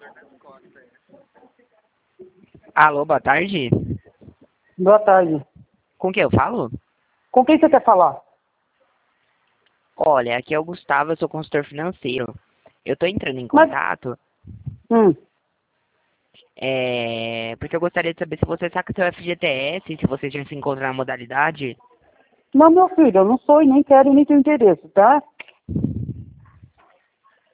Alô, boa tarde. Boa tarde. Com quem eu falo? Com quem você quer falar? Olha, aqui é o Gustavo, eu sou consultor financeiro. Eu tô entrando em Mas- contato, Hum. porque eu gostaria de saber se você saca seu FGTS, se você já se encontra na modalidade. Não, meu filho, eu não sou e nem quero e nem tenho interesse, tá?